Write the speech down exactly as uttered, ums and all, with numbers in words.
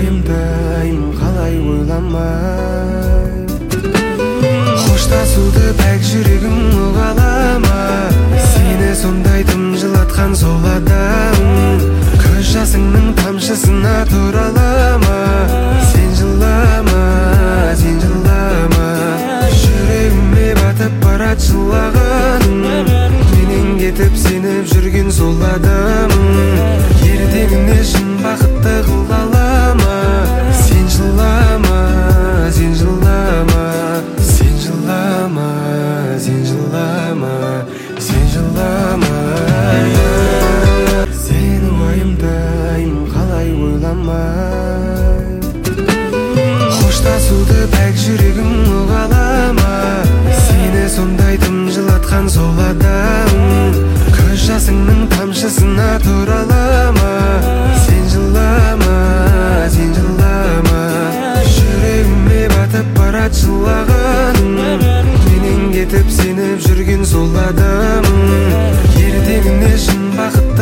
уайымдаймын, қалай ойламай. Қоштасуды пәк жүрегім ұғалама, сені сондай тым жылатқан сол адам. Көз жасыңның тамшысына туралама, сен жылама, сен жылама. Жүрегіме батып барат жылағаның, менен кетіп сеніп жүрген сол адам. Ертеңіне шын бақытты қыл қалама, сен жылама, сен жылама, сен жылама, сен жылама, сен жылама. Сені уайымдаймын, қалай ойламай. Қоштасуды пәк жүрегім ұғалама, сені сондай тым жылатқан сол адам. Көз жасыңның тамшысына туралама, сен жылама, сен жылама. Жүрегіме батып барат жылағаның, менен кетіп сеніп жүрген сол адам. Ертеңіне шын бақыт